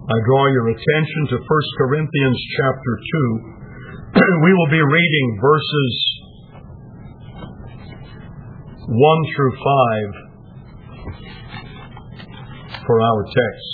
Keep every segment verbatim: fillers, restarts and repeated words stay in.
I draw your attention to First Corinthians chapter two. We will be reading verses one through five for our text.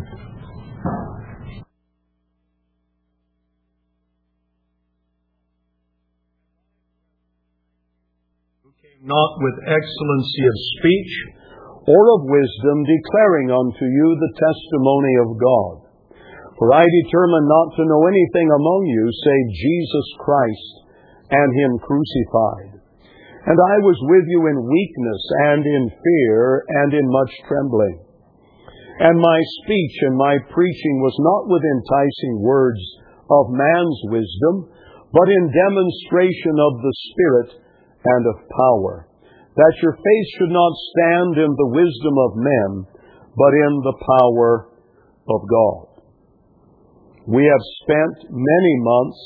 Who came not with excellency of speech or of wisdom, declaring unto you the testimony of God. For I determined not to know anything among you save Jesus Christ and Him crucified. And I was with you in weakness and in fear and in much trembling. And my speech and my preaching was not with enticing words of man's wisdom, but in demonstration of the Spirit and of power, that your faith should not stand in the wisdom of men, but in the power of God. We have spent many months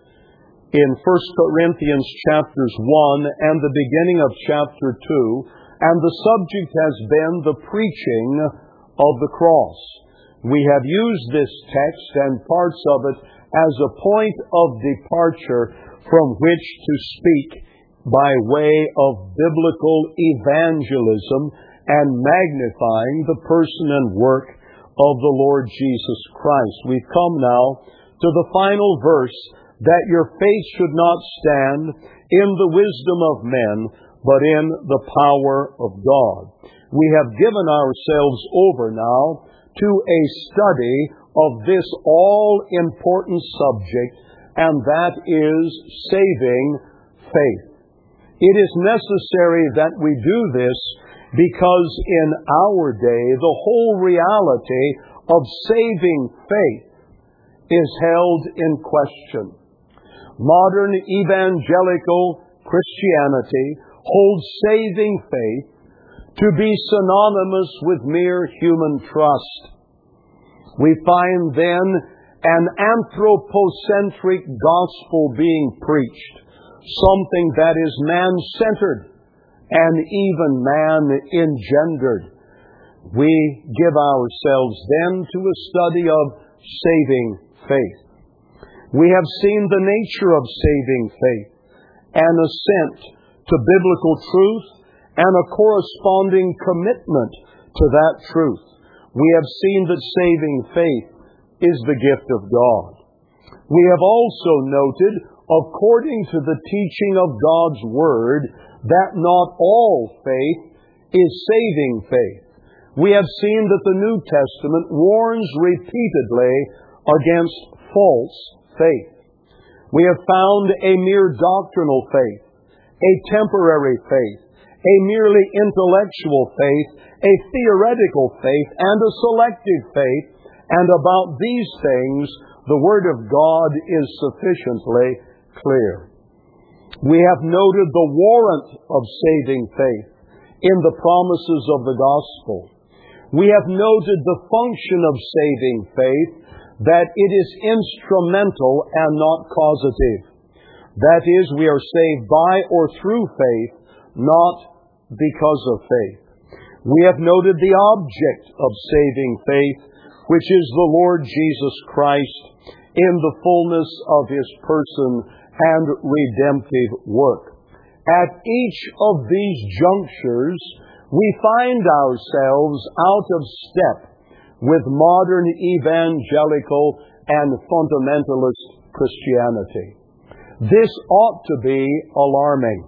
in First Corinthians chapters one and the beginning of chapter two, and the subject has been the preaching of the cross. We have used this text and parts of it as a point of departure from which to speak by way of biblical evangelism and magnifying the person and work of the Lord Jesus Christ. We've come now to the final verse, that your faith should not stand in the wisdom of men, but in the power of God. We have given ourselves over now to a study of this all-important subject, and that is saving faith. It is necessary that we do this because in our day the whole reality of saving faith is held in question. Modern evangelical Christianity holds saving faith to be synonymous with mere human trust. We find then an anthropocentric gospel being preached, something that is man-centered and even man-engendered. We give ourselves then to a study of saving faith. We have seen the nature of saving faith, an assent to biblical truth, and a corresponding commitment to that truth. We have seen that saving faith is the gift of God. We have also noted, according to the teaching of God's Word, that not all faith is saving faith. We have seen that the New Testament warns repeatedly against false faith. We have found a mere doctrinal faith, a temporary faith, a merely intellectual faith, a theoretical faith, and a selective faith, and about these things the Word of God is sufficiently clear. We have noted the warrant of saving faith in the promises of the gospel. We have noted the function of saving faith, that it is instrumental and not causative. That is, we are saved by or through faith, not because of faith. We have noted the object of saving faith, which is the Lord Jesus Christ in the fullness of His person and redemptive work. At each of these junctures, we find ourselves out of step with modern evangelical and fundamentalist Christianity. This ought to be alarming.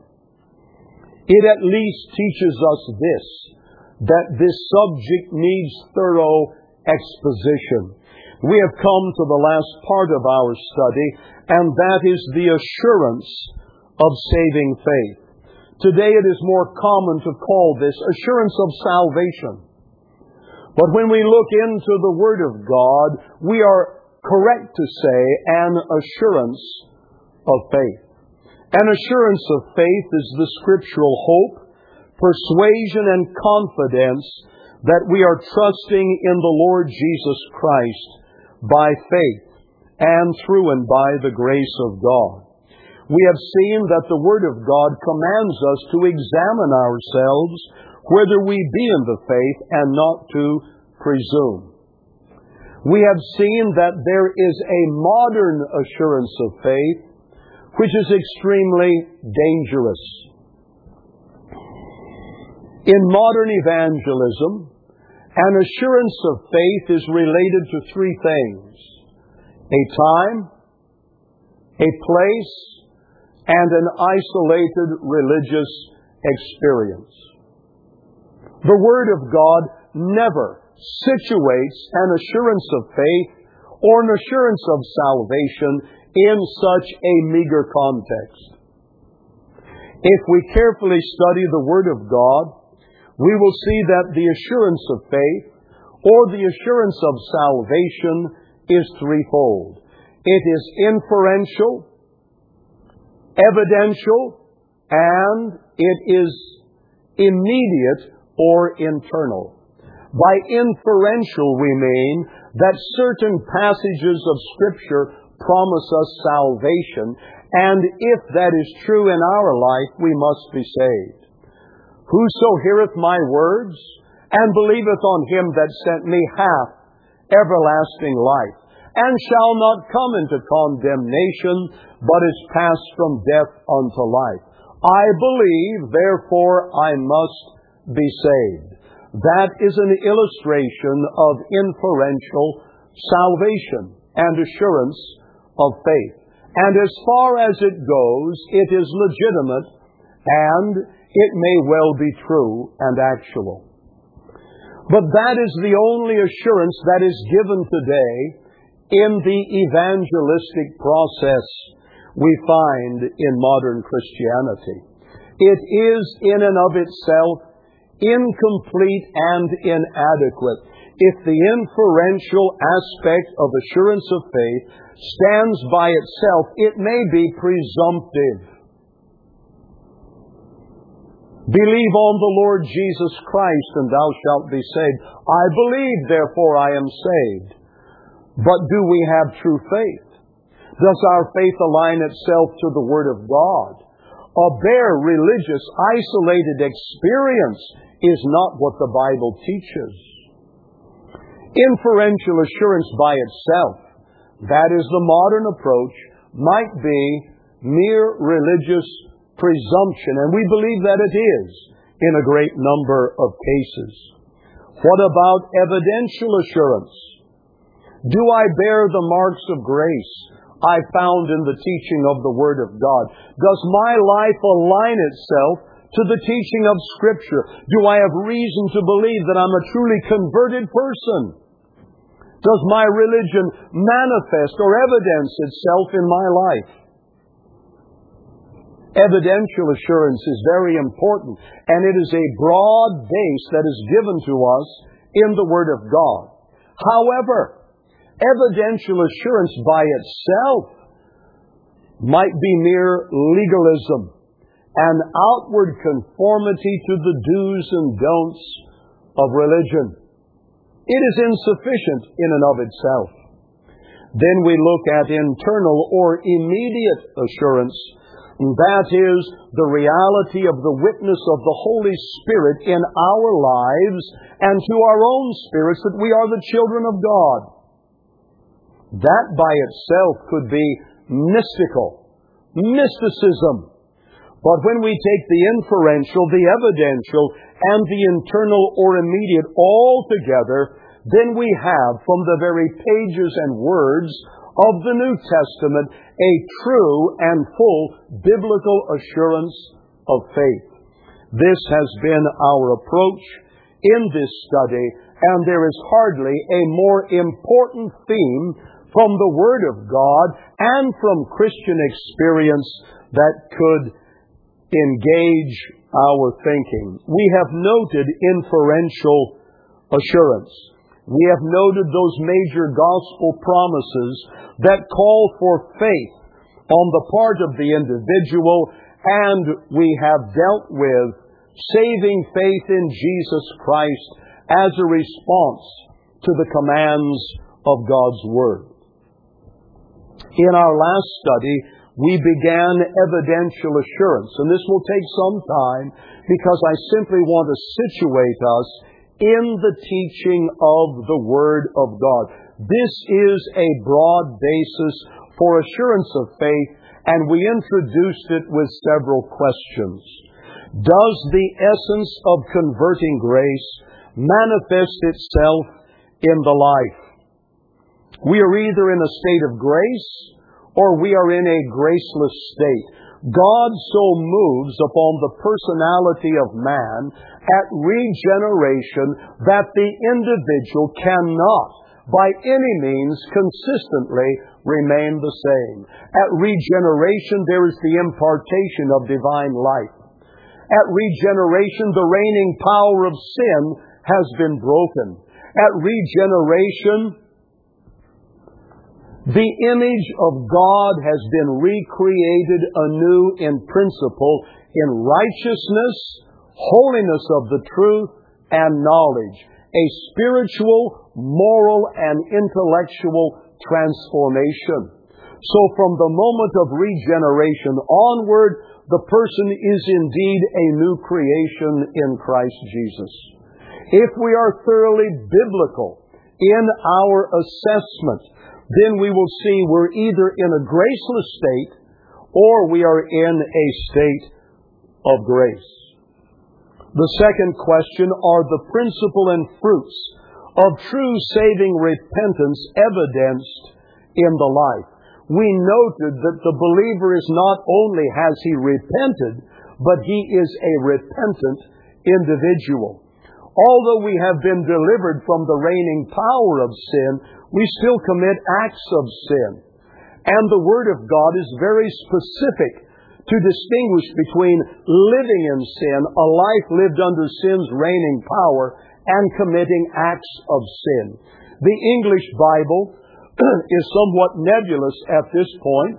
It at least teaches us this, that this subject needs thorough exposition. We have come to the last part of our study, and that is the assurance of saving faith. Today it is more common to call this assurance of salvation. But when we look into the Word of God, we are correct to say an assurance of faith. An assurance of faith is the scriptural hope, persuasion, and confidence that we are trusting in the Lord Jesus Christ by faith and through and by the grace of God. We have seen that the Word of God commands us to examine ourselves whether we be in the faith and not to presume. we have seen that there is a modern assurance of faith, which is extremely dangerous. In modern evangelism, an assurance of faith is related to three things: a time, a place, and an isolated religious experience. The Word of God never situates an assurance of faith or an assurance of salvation in such a meager context. If we carefully study the Word of God, we will see that the assurance of faith or the assurance of salvation is threefold. It is inferential, evidential, and it is immediate or internal. By inferential we mean that certain passages of Scripture promise us salvation, and if that is true in our life, we must be saved. Whoso heareth my words, and believeth on him that sent me, hath everlasting life, and shall not come into condemnation, but is passed from death unto life. I believe, therefore I must be saved. That is an illustration of inferential salvation and assurance of faith. And as far as it goes, it is legitimate, and it may well be true and actual. But that is the only assurance that is given today in the evangelistic process we find in modern Christianity. It is in and of itself incomplete and inadequate. If the inferential aspect of assurance of faith stands by itself, it may be presumptive. Believe on the Lord Jesus Christ, and thou shalt be saved. I believe, therefore I am saved. But do we have true faith? Does our faith align itself to the Word of God? A bare religious, isolated experience is not what the Bible teaches. Inferential assurance by itself, that is the modern approach, might be mere religious presumption, and we believe that it is in a great number of cases. What about evidential assurance? Do I bear the marks of grace I found in the teaching of the Word of God? Does my life align itself to the teaching of Scripture? Do I have reason to believe that I'm a truly converted person? Does my religion manifest or evidence itself in my life? Evidential assurance is very important, and it is a broad base that is given to us in the Word of God. However, evidential assurance by itself might be mere legalism, an outward conformity to the do's and don'ts of religion. It is insufficient in and of itself. Then we look at internal or immediate assurance. That is the reality of the witness of the Holy Spirit in our lives and to our own spirits that we are the children of God. That by itself could be mystical, mysticism. But when we take the inferential, the evidential, and the internal or immediate all together, then we have from the very pages and words of the New Testament a true and full biblical assurance of faith. This has been our approach in this study, and there is hardly a more important theme from the Word of God and from Christian experience that could engage our thinking. We have noted inferential assurance. We have noted those major gospel promises that call for faith on the part of the individual, and we have dealt with saving faith in Jesus Christ as a response to the commands of God's Word. In our last study, we began evidential assurance, and this will take some time because I simply want to situate us in the teaching of the Word of God. this is a broad basis for assurance of faith, and we introduced it with several questions. Does the essence of converting grace manifest itself in the life? We are either in a state of grace or we are in a graceless state. God so moves upon the personality of man at regeneration that the individual cannot, by any means, consistently remain the same. At regeneration, there is the impartation of divine life. At regeneration, the reigning power of sin has been broken. At regeneration, the image of God has been recreated anew in principle, in righteousness, holiness of the truth, and knowledge. A spiritual, moral, and intellectual transformation. So from the moment of regeneration onward, the person is indeed a new creation in Christ Jesus. If we are thoroughly biblical in our assessment, then we will see we're either in a graceless state or we are in a state of grace. The second question, are the principle and fruits of true saving repentance evidenced in the life? We noted that the believer is not only has he repented, but he is a repentant individual. Although we have been delivered from the reigning power of sin, we still commit acts of sin. And the Word of God is very specific to distinguish between living in sin, a life lived under sin's reigning power, and committing acts of sin. The English Bible is somewhat nebulous at this point,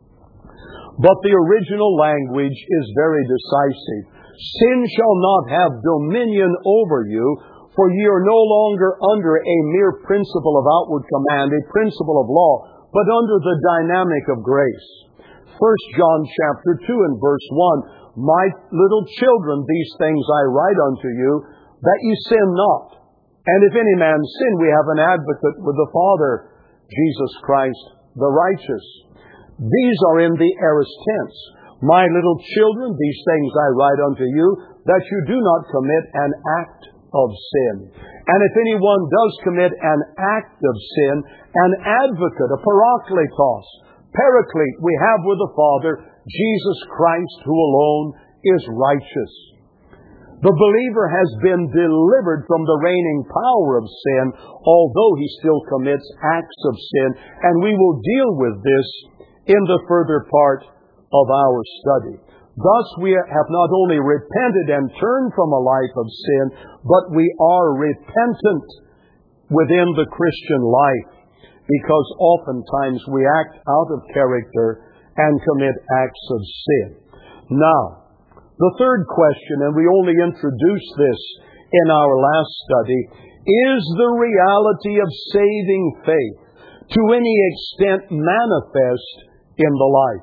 but the original language is very decisive. Sin shall not have dominion over you, for ye are no longer under a mere principle of outward command, a principle of law, but under the dynamic of grace. First John chapter two and verse one, my little children, these things I write unto you, that ye sin not. And if any man sin, we have an advocate with the Father, Jesus Christ the righteous. These are in the aorist tense. My little children, these things I write unto you, that you do not commit an act of sin. And if anyone does commit an act of sin, an advocate, a parakletos, paraclete we have with the Father, Jesus Christ, who alone is righteous. The believer has been delivered from the reigning power of sin, although he still commits acts of sin, and we will deal with this in the further part of our study. Thus, we have not only repented and turned from a life of sin, but we are repentant within the Christian life, because oftentimes we act out of character and commit acts of sin. Now, the third question, and we only introduced this in our last study, is the reality of saving faith to any extent manifest in the life?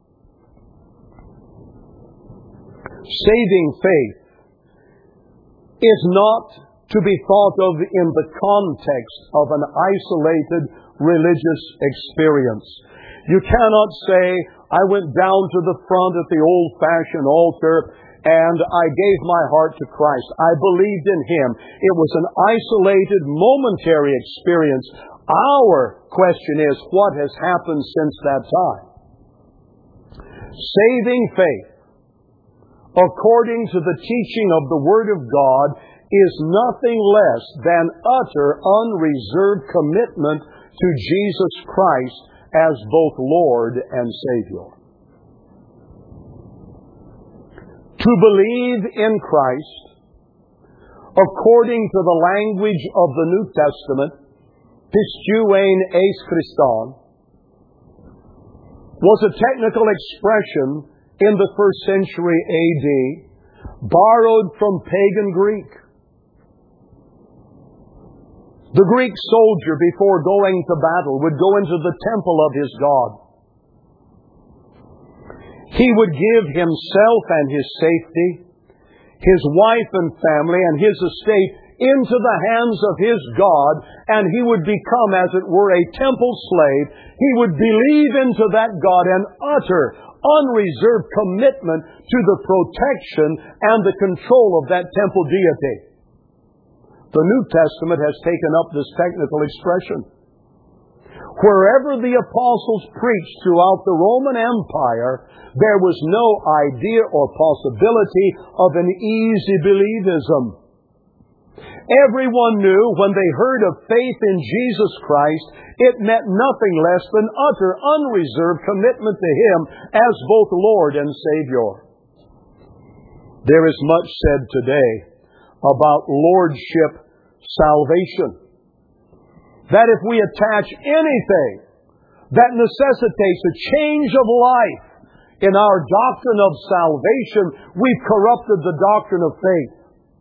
Saving faith is not to be thought of in the context of an isolated religious experience. You cannot say, I went down to the front at the old-fashioned altar and I gave my heart to Christ. I believed in Him. It was an isolated, momentary experience. Our question is, what has happened since that time? Saving faith, according to the teaching of the Word of God, is nothing less than utter, unreserved commitment to Jesus Christ as both Lord and Savior. To believe in Christ, according to the language of the New Testament, pistuein eis Christon, was a technical expression in the first century A D, borrowed from pagan Greek. The Greek soldier, before going to battle, would go into the temple of his god. He would give himself and his safety, his wife and family, and his estate into the hands of his God, and he would become, as it were, a temple slave. He would believe into that God and utter unreserved commitment to the protection and the control of that temple deity. The New Testament has taken up this technical expression. Wherever the apostles preached throughout the Roman Empire, there was no idea or possibility of an easy believism. Everyone knew when they heard of faith in Jesus Christ, it meant nothing less than utter, unreserved commitment to Him as both Lord and Savior. There is much said today about lordship salvation. That if we attach anything that necessitates a change of life in our doctrine of salvation, we've corrupted the doctrine of faith.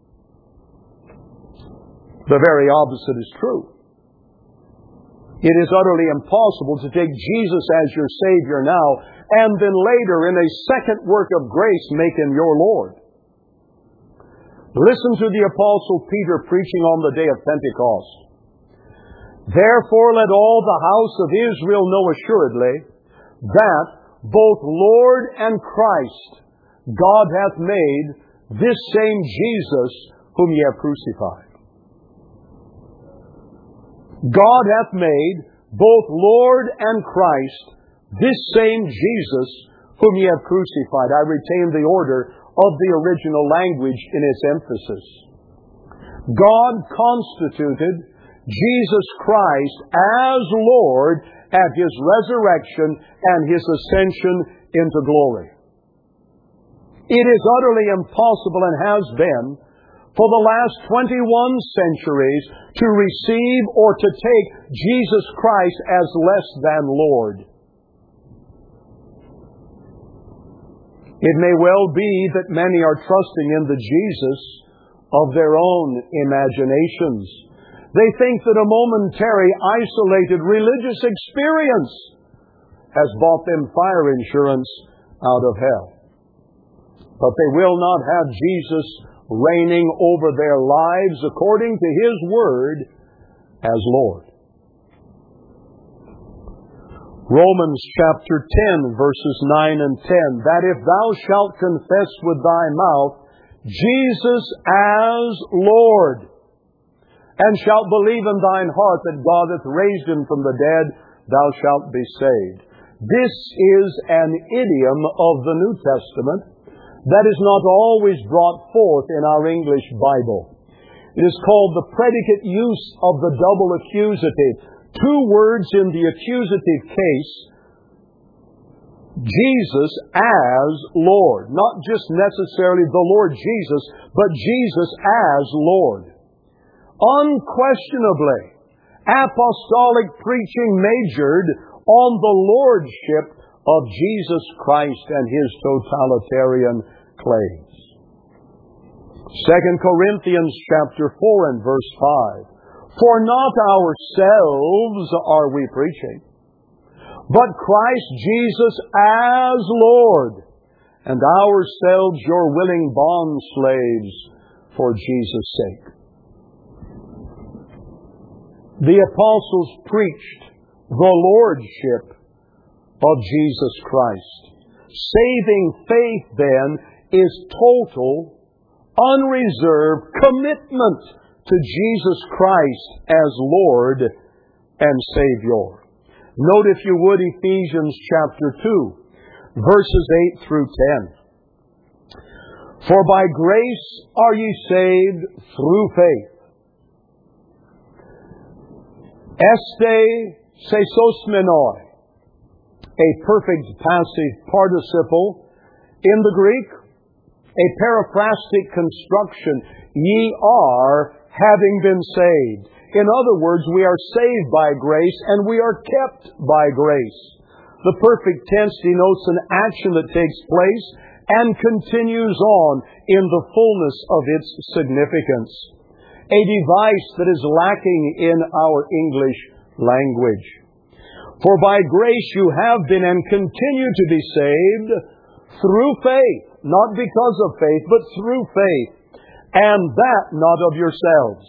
The very opposite is true. It is utterly impossible to take Jesus as your Savior now and then later in a second work of grace make Him your Lord. Listen to the Apostle Peter preaching on the day of Pentecost. Therefore let all the house of Israel know assuredly that both Lord and Christ God hath made this same Jesus whom ye have crucified. God hath made both Lord and Christ this same Jesus whom ye have crucified. I retain the order of the original language in its emphasis. God constituted Jesus Christ as Lord at His resurrection and His ascension into glory. It is utterly impossible and has been for the last twenty-one centuries to receive or to take Jesus Christ as less than Lord. It may well be that many are trusting in the Jesus of their own imaginations. They think that a momentary, isolated religious experience has bought them fire insurance out of hell. But they will not have Jesus reigning over their lives according to His Word as Lord. Romans chapter ten, verses nine and ten, that if thou shalt confess with thy mouth Jesus as Lord, and shalt believe in thine heart that God hath raised Him from the dead, thou shalt be saved. This is an idiom of the New Testament that is not always brought forth in our English Bible. It is called the predicate use of the double accusative. Two words in the accusative case, Jesus as Lord. Not just necessarily the Lord Jesus, but Jesus as Lord. Unquestionably, apostolic preaching majored on the lordship of Jesus Christ and His totalitarian claims. Second Corinthians chapter four and verse five. For not ourselves are we preaching, but Christ Jesus as Lord, and ourselves your willing bondslaves for Jesus' sake. The apostles preached the lordship of Jesus Christ. Saving faith, then, is total, unreserved commitment to Jesus Christ as Lord and Savior. Note, if you would, Ephesians chapter two, verses eight through ten. For by grace are ye saved through faith. Este sesosmenoi, a perfect passive participle in the Greek, a periphrastic construction, ye are having been saved. In other words, we are saved by grace and we are kept by grace. The perfect tense denotes an action that takes place and continues on in the fullness of its significance. A device that is lacking in our English language. For by grace you have been and continue to be saved through faith, not because of faith, but through faith. and that not of yourselves.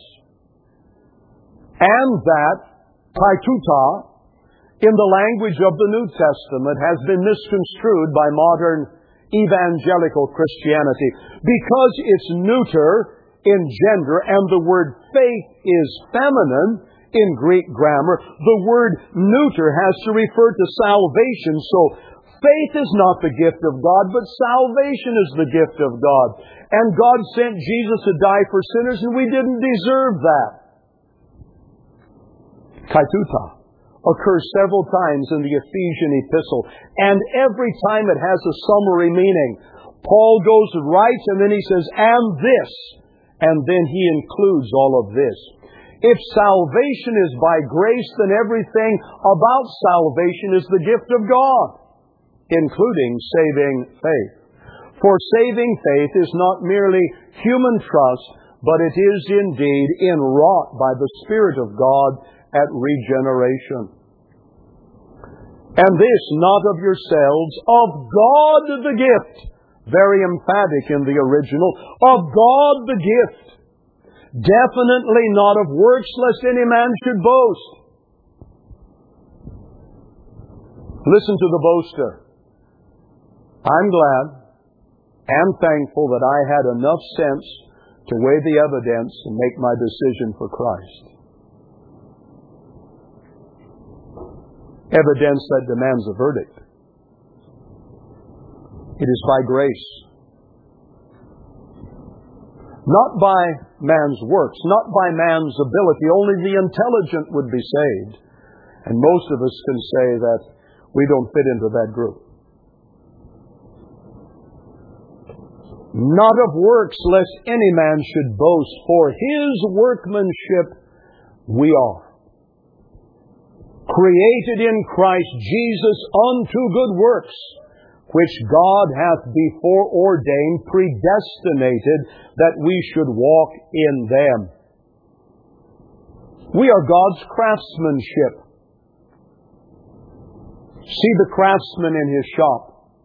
And that, kaituta, in the language of the New Testament, has been misconstrued by modern evangelical Christianity because it's neuter in gender and the word faith is feminine in Greek grammar. The word neuter has to refer to salvation. So faith is not the gift of God, but salvation is the gift of God. And God sent Jesus to die for sinners, and we didn't deserve that. Kaituta occurs several times in the Ephesian epistle, and every time it has a summary meaning. Paul goes right, and then he says, and this, and then he includes all of this. If salvation is by grace, then everything about salvation is the gift of God, including saving faith. For saving faith is not merely human trust, but it is indeed inwrought by the Spirit of God at regeneration. And this not of yourselves, of God the gift. Very emphatic in the original. Of God the gift. Definitely not of works, lest any man should boast. Listen to the boaster. I'm glad and thankful that I had enough sense to weigh the evidence and make my decision for Christ. Evidence that demands a verdict. It is by grace. Not by man's works, not by man's ability. Only the intelligent would be saved. And most of us can say that we don't fit into that group. Not of works, lest any man should boast, for his workmanship we are, created in Christ Jesus unto good works, which God hath before ordained, predestinated, that we should walk in them. We are God's craftsmanship. See the craftsman in his shop,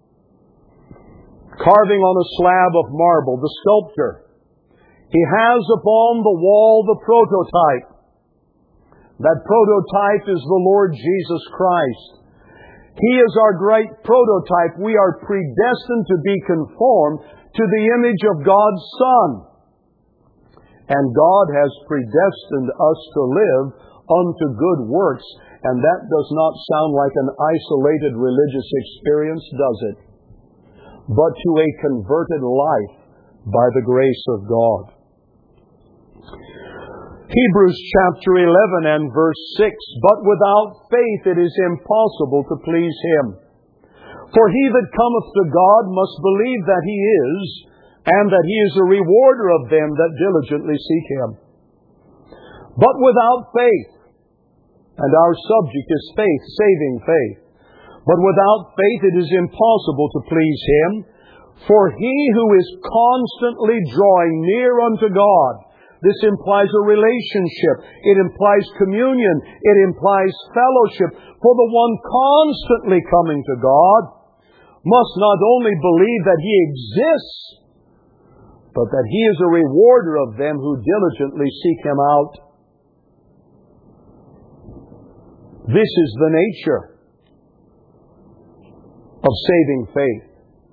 carving on a slab of marble, the sculptor. He has upon the wall the prototype. That prototype is the Lord Jesus Christ. He is our great prototype. We are predestined to be conformed to the image of God's Son. And God has predestined us to live unto good works. And that does not sound like an isolated religious experience, does it? But to a converted life by the grace of God. Hebrews chapter eleven and verse six, but without faith it is impossible to please Him. For he that cometh to God must believe that He is, and that He is a rewarder of them that diligently seek Him. But without faith, and our subject is faith, saving faith, but without faith it is impossible to please Him. For he who is constantly drawing near unto God, this implies a relationship. It implies communion. It implies fellowship. For the one constantly coming to God must not only believe that He exists, but that He is a rewarder of them who diligently seek Him out. This is the nature of saving faith.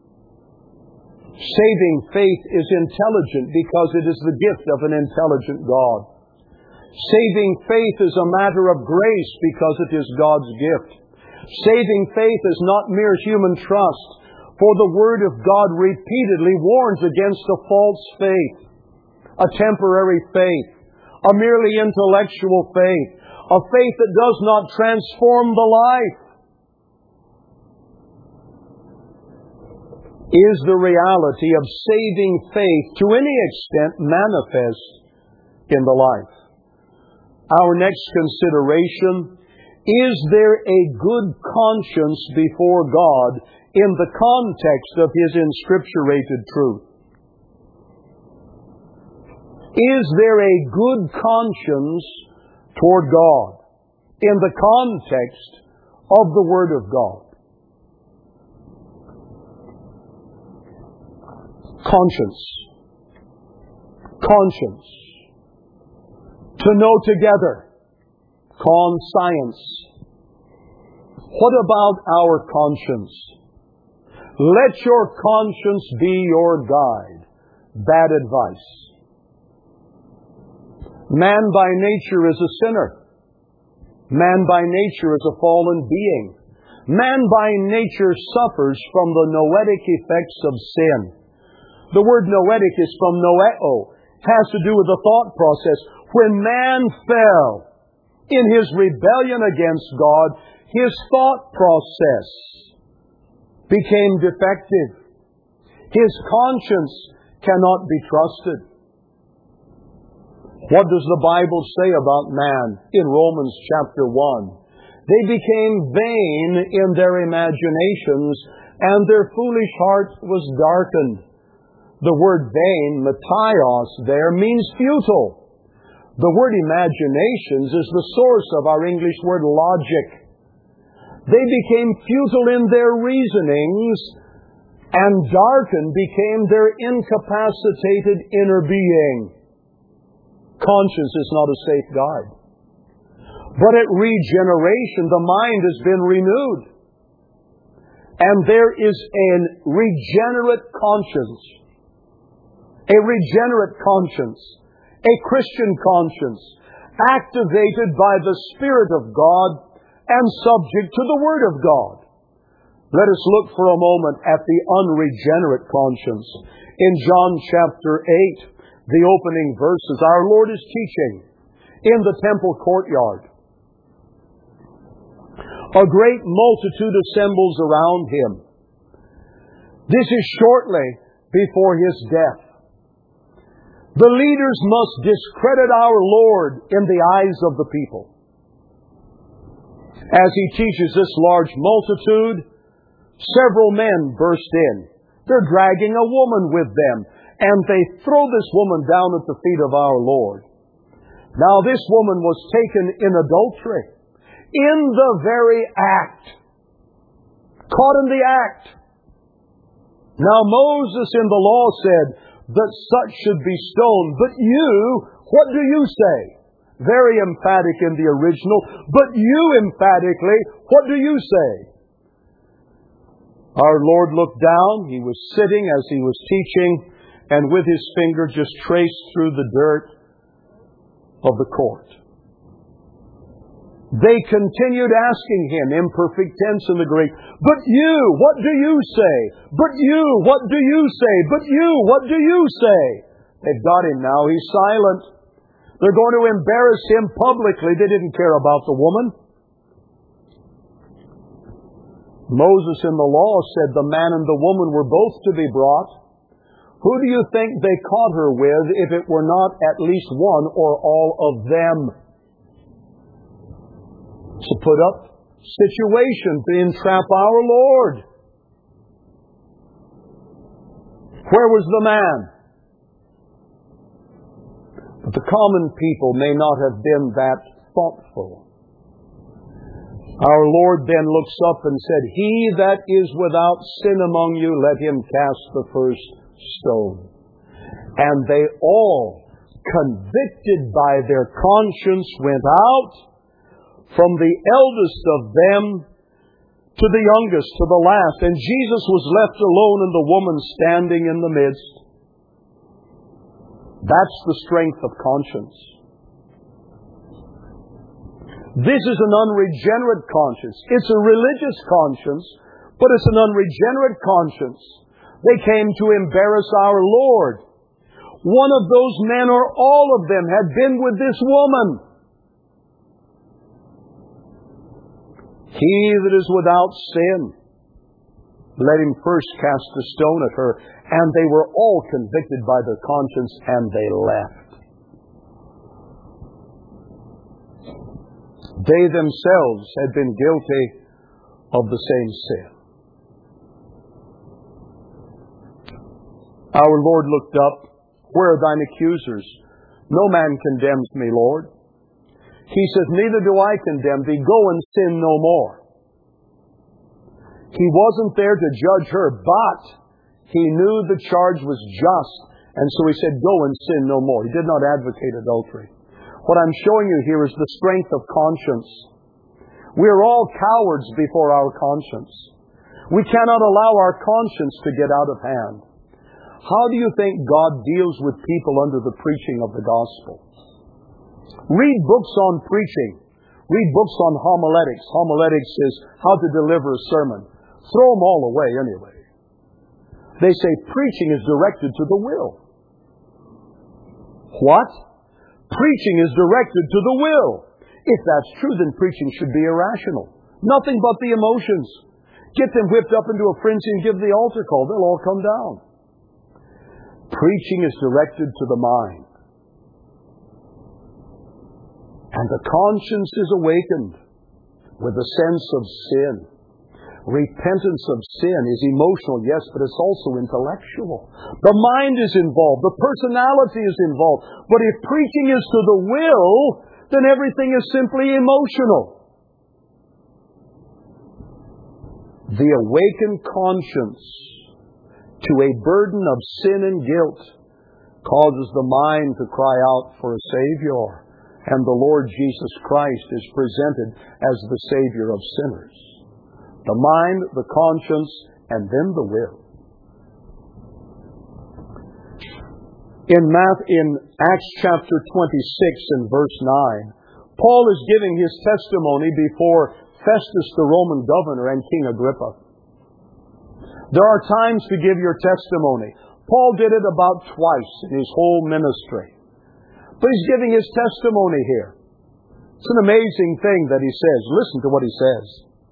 Saving faith is intelligent because it is the gift of an intelligent God. Saving faith is a matter of grace because it is God's gift. Saving faith is not mere human trust, for the Word of God repeatedly warns against a false faith, a temporary faith, a merely intellectual faith, a faith that does not transform the life. Is the reality of saving faith to any extent manifest in the life? Our next consideration, is there a good conscience before God in the context of His inscripturated truth? Is there a good conscience toward God in the context of the Word of God? Conscience. Conscience. To know together. Conscience. What about our conscience? Let your conscience be your guide. Bad advice. Man by nature is a sinner. Man by nature is a fallen being. Man by nature suffers from the noetic effects of sin. The word noetic is from noeo. It has to do with the thought process. When man fell in his rebellion against God, his thought process became defective. His conscience cannot be trusted. What does the Bible say about man in Romans chapter one? They became vain in their imaginations, and their foolish heart was darkened. The word vain, mataios, there means futile. The word imaginations is the source of our English word logic. They became futile in their reasonings, and darkened became their incapacitated inner being. Conscience is not a safe guide. But at regeneration, the mind has been renewed. And there is a regenerate conscience. A regenerate conscience. A Christian conscience. Activated by the Spirit of God and subject to the Word of God. Let us look for a moment at the unregenerate conscience. In John chapter eight, the opening verses, our Lord is teaching in the temple courtyard. A great multitude assembles around Him. This is shortly before His death. The leaders must discredit our Lord in the eyes of the people. As He teaches this large multitude, several men burst in. They're dragging a woman with them, and they throw this woman down at the feet of our Lord. Now this woman was taken in adultery, in the very act, caught in the act. Now Moses in the law said that such should be stoned, but you, what do you say? Very emphatic in the original, but you emphatically, what do you say? Our Lord looked down. He was sitting as He was teaching, and with His finger just traced through the dirt of the court. They continued asking Him, imperfect tense in the Greek, but you, what do you say? But you, what do you say? But you, what do you say? They've got Him now. He's silent. They're going to embarrass Him publicly. They didn't care about the woman. Moses in the law said the man and the woman were both to be brought. Who do you think they caught her with if it were not at least one or all of them? It's a put-up situation to entrap our Lord. Where was the man? But the common people may not have been that thoughtful. Our Lord then looks up and said, He that is without sin among you, let him cast the first stone. And they all, convicted by their conscience, went out from the eldest of them to the youngest, to the last. And Jesus was left alone and the woman standing in the midst. That's the strength of conscience. This is an unregenerate conscience. It's a religious conscience, but it's an unregenerate conscience. They came to embarrass our Lord. One of those men, or all of them, had been with this woman. He that is without sin, let him first cast a stone at her. And they were all convicted by their conscience, and they left. They themselves had been guilty of the same sin. Our Lord looked up. Where are thine accusers? No man condemns me, Lord. He says, neither do I condemn thee. Go and sin no more. He wasn't there to judge her, but He knew the charge was just And so he said, go and sin no more. He did not advocate adultery. What I'm showing you here is the strength of conscience. We are all cowards before our conscience. We cannot allow our conscience to get out of hand. How do you think God deals with people under the preaching of the gospel? Read books on preaching. Read books on homiletics. Homiletics is how to deliver a sermon. Throw them all away anyway. They say preaching is directed to the will. What? Preaching is directed to the will. If that's true, then preaching should be irrational. Nothing but the emotions. Get them whipped up into a frenzy and give the altar call. They'll all come down. Preaching is directed to the mind. And the conscience is awakened with a sense of sin. Repentance of sin is emotional, yes, but it's also intellectual. The mind is involved. The personality is involved. But if preaching is to the will, then everything is simply emotional. The awakened conscience to a burden of sin and guilt causes the mind to cry out for a Savior. And the Lord Jesus Christ is presented as the Savior of sinners. The mind, the conscience, and then the will. In Math, in Acts chapter twenty-six and verse nine, Paul is giving his testimony before Festus, the Roman governor, and King Agrippa. There are times to give your testimony. Paul did it about twice in his whole ministry. But he's giving his testimony here. It's an amazing thing that he says. Listen to what he says.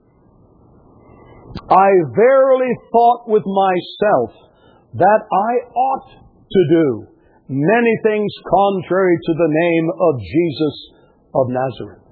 I verily thought with myself that I ought to do many things contrary to the name of Jesus of Nazareth.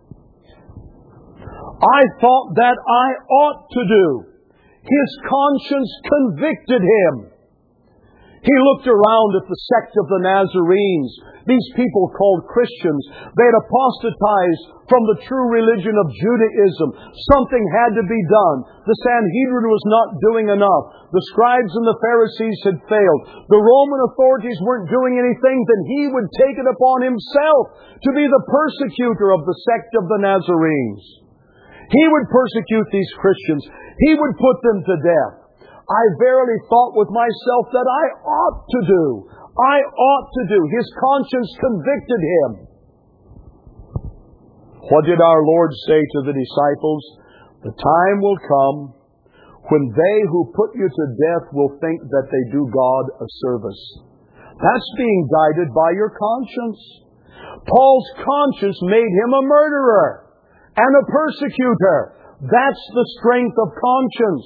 I thought that I ought to do. His conscience convicted him. He looked around at the sect of the Nazarenes, these people called Christians. They had apostatized from the true religion of Judaism. Something had to be done. The Sanhedrin was not doing enough. The scribes and the Pharisees had failed. The Roman authorities weren't doing anything. Then he would take it upon himself to be the persecutor of the sect of the Nazarenes. He would persecute these Christians. He would put them to death. I verily thought with myself that I ought to do. I ought to do. His conscience convicted him. What did our Lord say to the disciples? The time will come when they who put you to death will think that they do God a service. That's being guided by your conscience. Paul's conscience made him a murderer and a persecutor. That's the strength of conscience.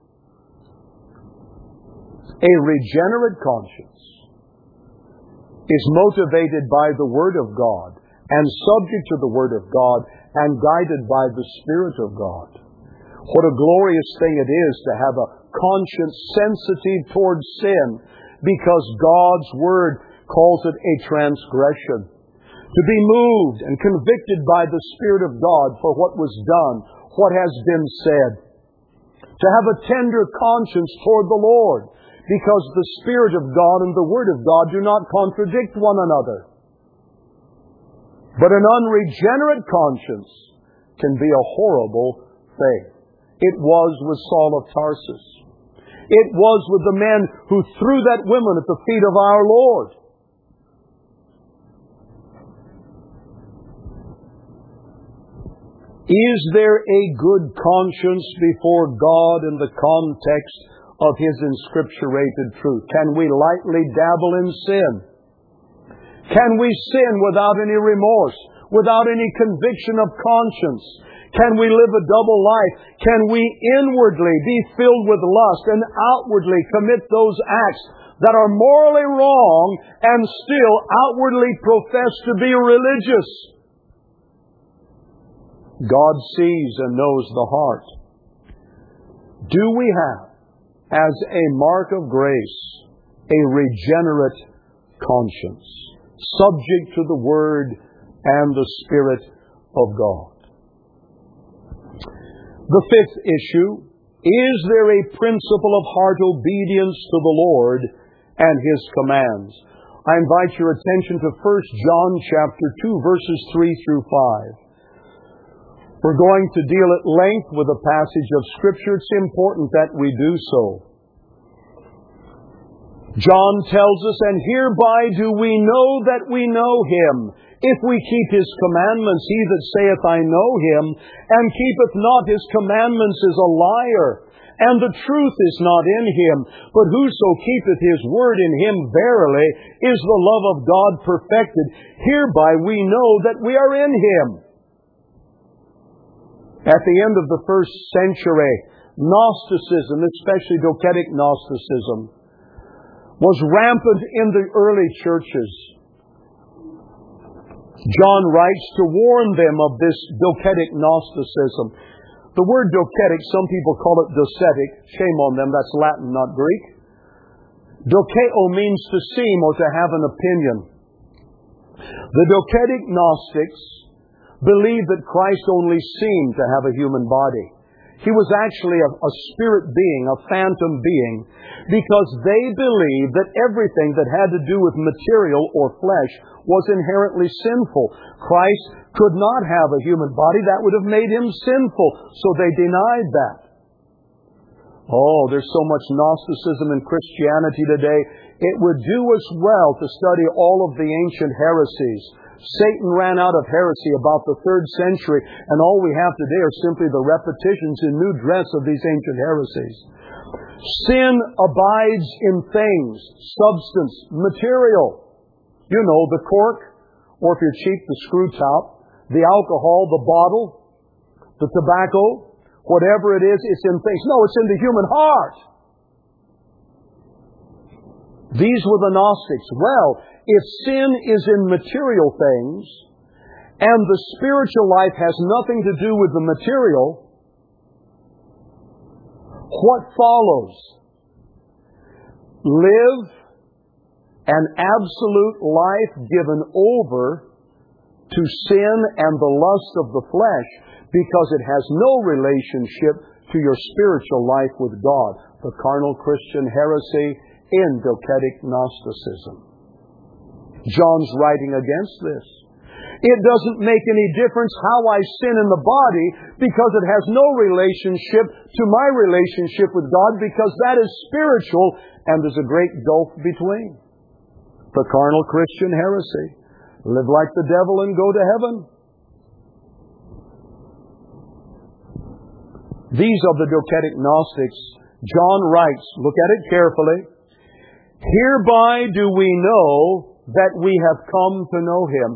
A regenerate conscience is motivated by the Word of God and subject to the Word of God and guided by the Spirit of God. What a glorious thing it is to have a conscience sensitive towards sin, because God's Word calls it a transgression. To be moved and convicted by the Spirit of God for what was done, what has been said. To have a tender conscience toward the Lord, because the Spirit of God and the Word of God do not contradict one another. But an unregenerate conscience can be a horrible thing. It was with Saul of Tarsus. It was with the men who threw that woman at the feet of our Lord. Is there a good conscience before God in the context of His inscripturated truth? Can we lightly dabble in sin? Can we sin without any remorse, without any conviction of conscience? Can we live a double life? Can we inwardly be filled with lust and outwardly commit those acts that are morally wrong and still outwardly profess to be religious? God sees and knows the heart. Do we have, as a mark of grace, a regenerate conscience, subject to the Word and the Spirit of God? The fifth issue, is there a principle of heart obedience to the Lord and His commands? I invite your attention to First John chapter two, verses three through five. We're going to deal at length with a passage of Scripture. It's important that we do so. John tells us, "And hereby do we know that we know Him, if we keep His commandments. He that saith, I know Him, and keepeth not His commandments is a liar, and the truth is not in him. But whoso keepeth His word, in him verily is the love of God perfected. Hereby we know that we are in Him." At the end of the first century, Gnosticism, especially Docetic Gnosticism, was rampant in the early churches. John writes to warn them of this Docetic Gnosticism. The word Docetic, some people call it Docetic. Shame on them, that's Latin, not Greek. Dokeo means to seem or to have an opinion. The Docetic Gnostics believed that Christ only seemed to have a human body. He was actually a, a spirit being, a phantom being, because they believed that everything that had to do with material or flesh was inherently sinful. Christ could not have a human body. That would have made Him sinful. So they denied that. Oh, there's so much Gnosticism in Christianity today. It would do us well to study all of the ancient heresies. Satan ran out of heresy about the third century, and all we have today are simply the repetitions in new dress of these ancient heresies. Sin abides in things, substance, material. You know, the cork, or if you're cheap, the screw top, the alcohol, the bottle, the tobacco, whatever it is, it's in things. No, it's in the human heart. These were the Gnostics. Well, if sin is in material things, and the spiritual life has nothing to do with the material, what follows? Live an absolute life given over to sin and the lust of the flesh, because it has no relationship to your spiritual life with God. The carnal Christian heresy in Docetic Gnosticism. John's writing against this. It doesn't make any difference how I sin in the body, because it has no relationship to my relationship with God, because that is spiritual and there's a great gulf between. The carnal Christian heresy. Live like the devil and go to heaven. These are the Docetic Gnostics. John writes, look at it carefully. Hereby do we know that we have come to know Him.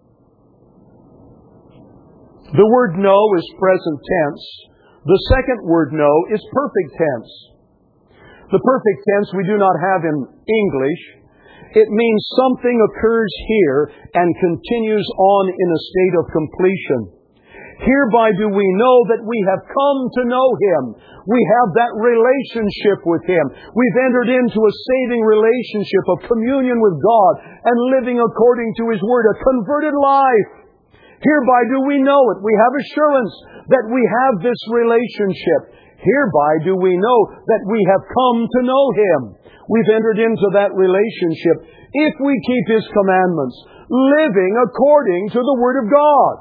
The word know is present tense. The second word know is perfect tense. The perfect tense we do not have in English. It means something occurs here and continues on in a state of completion. Hereby do we know that we have come to know Him. We have that relationship with Him. We've entered into a saving relationship of communion with God and living according to His Word, a converted life. Hereby do we know it. We have assurance that we have this relationship. Hereby do we know that we have come to know Him. We've entered into that relationship if we keep His commandments, living according to the Word of God.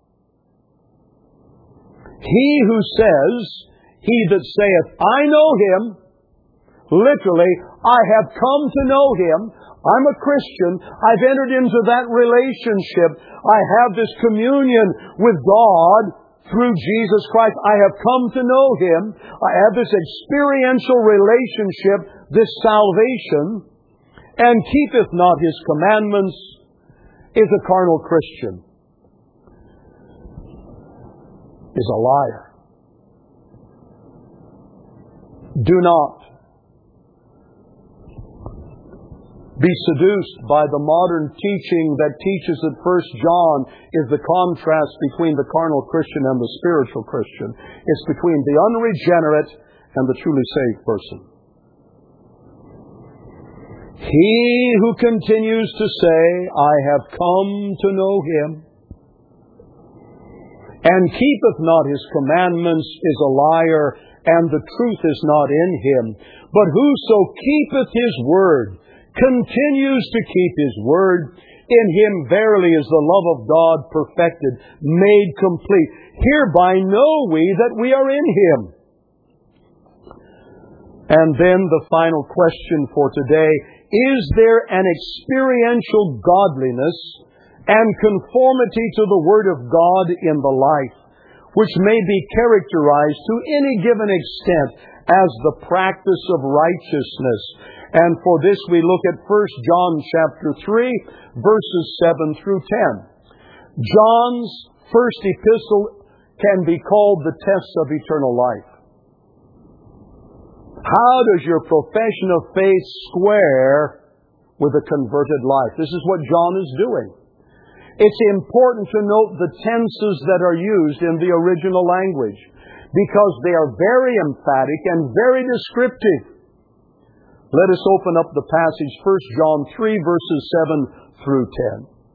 He who says, he that saith, I know Him, literally, I have come to know Him. I'm a Christian. I've entered into that relationship. I have this communion with God through Jesus Christ. I have come to know Him. I have this experiential relationship, this salvation, and keepeth not His commandments, is a carnal Christian, is a liar. Do not be seduced by the modern teaching that teaches that First John is the contrast between the carnal Christian and the spiritual Christian. It's between the unregenerate and the truly saved person. He who continues to say, I have come to know Him, and keepeth not His commandments, is a liar, and the truth is not in him. But whoso keepeth His word, continues to keep His word, in Him verily is the love of God perfected, made complete. Hereby know we that we are in Him. And then the final question for today, is there an experiential godliness and conformity to the Word of God in the life, which may be characterized to any given extent as the practice of righteousness? And for this we look at First John chapter three, verses seven through ten. John's first epistle can be called the test of eternal life. How does your profession of faith square with a converted life? This is what John is doing. It's important to note the tenses that are used in the original language, because they are very emphatic and very descriptive. Let us open up the passage, First John three, verses seven through ten.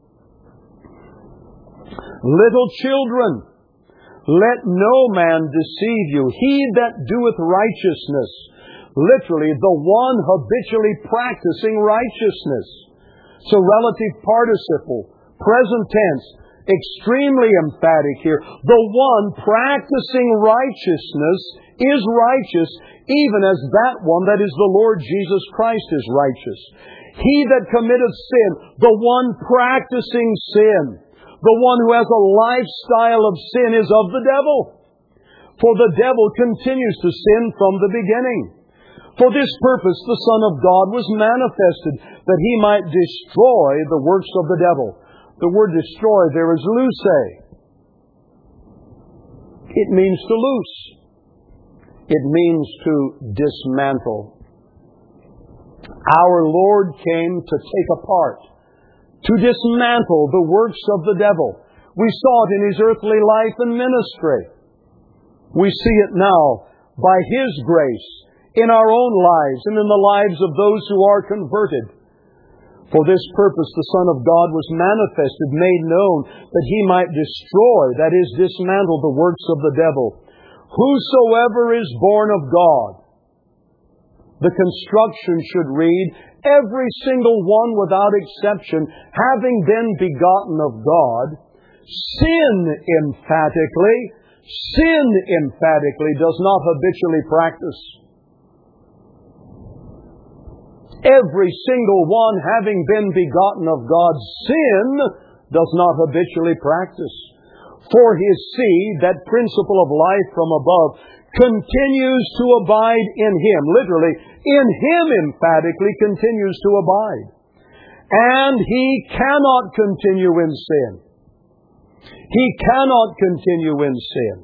Little children, let no man deceive you. He that doeth righteousness, literally, the one habitually practicing righteousness. So relative participle, present tense, extremely emphatic here. The one practicing righteousness is righteous, even as that one that is the Lord Jesus Christ is righteous. He that committeth sin, the one practicing sin, the one who has a lifestyle of sin, is of the devil. For the devil continues to sin from the beginning. For this purpose the Son of God was manifested, that He might destroy the works of the devil. The word destroy there is loose. It means to loose. It means to dismantle. Our Lord came to take apart, to dismantle the works of the devil. We saw it in His earthly life and ministry. We see it now by His grace in our own lives and in the lives of those who are converted. For this purpose the Son of God was manifested, made known, that He might destroy, that is, dismantle the works of the devil. Whosoever is born of God. The construction should read, every single one without exception, having been begotten of God. Sin emphatically, sin emphatically does not habitually practice. Every single one, having been begotten of God, sin does not habitually practice. For His seed, that principle of life from above, continues to abide in Him. Literally, in Him emphatically continues to abide. And He cannot continue in sin. He cannot continue in sin.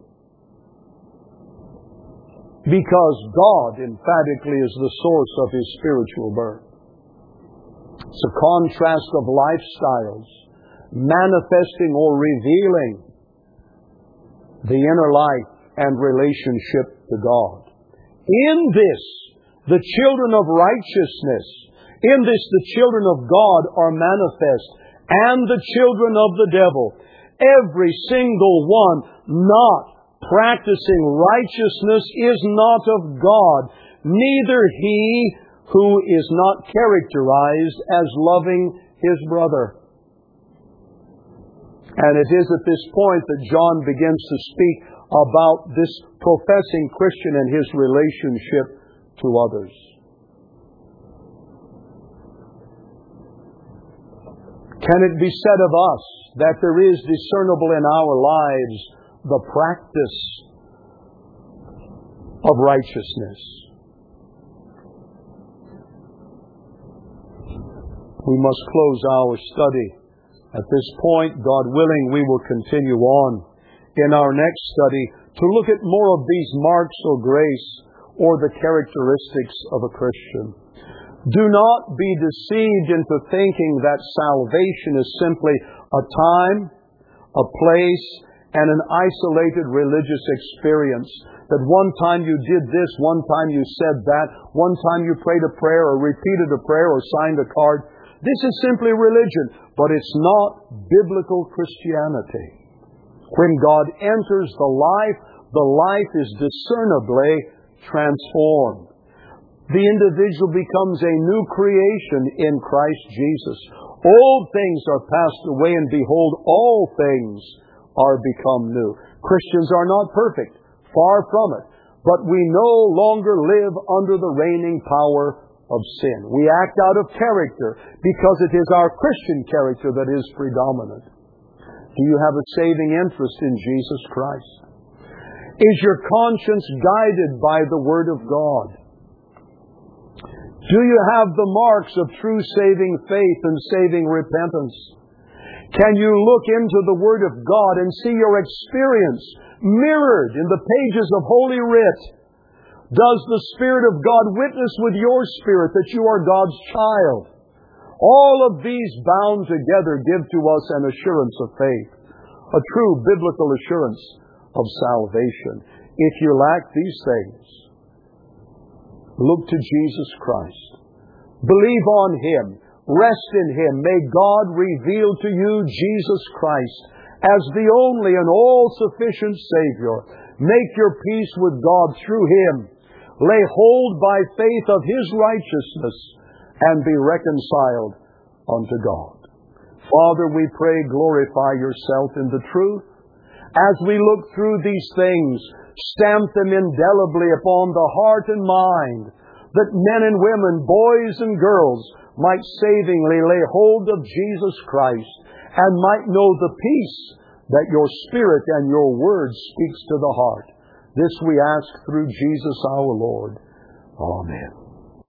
Because God emphatically is the source of His spiritual birth. It's a contrast of lifestyles, manifesting or revealing the inner life and relationship to God. In this, the children of righteousness, in this the children of God are manifest, and the children of the devil. Every single one not practicing righteousness is not of God, neither he who is not characterized as loving his brother. And it is at this point that John begins to speak about this professing Christian and his relationship to others. Can it be said of us that there is discernible in our lives the practice of righteousness? We must close our study. At this point, God willing, we will continue on in our next study to look at more of these marks of grace or the characteristics of a Christian. Do not be deceived into thinking that salvation is simply a time, a place, and an isolated religious experience. That one time you did this, one time you said that, one time you prayed a prayer or repeated a prayer or signed a card. This is simply religion, but it's not biblical Christianity. When God enters the life, the life is discernibly transformed. The individual becomes a new creation in Christ Jesus. Old things are passed away, and behold, all things are become new. Christians are not perfect, far from it, but we no longer live under the reigning power of sin. We act out of character because it is our Christian character that is predominant. Do you have a saving interest in Jesus Christ? Is your conscience guided by the Word of God? Do you have the marks of true saving faith and saving repentance? Can you look into the Word of God and see your experience mirrored in the pages of Holy Writ? Does the Spirit of God witness with your spirit that you are God's child? All of these bound together give to us an assurance of faith, a true biblical assurance of salvation. If you lack these things, look to Jesus Christ. Believe on Him. Rest in Him. May God reveal to you Jesus Christ as the only and all-sufficient Savior. Make your peace with God through Him. Lay hold by faith of His righteousness and be reconciled unto God. Father, we pray, glorify Yourself in the truth. As we look through these things, stamp them indelibly upon the heart and mind, that men and women, boys and girls, might savingly lay hold of Jesus Christ and might know the peace that Your Spirit and Your Word speaks to the heart. This we ask through Jesus our Lord. Amen.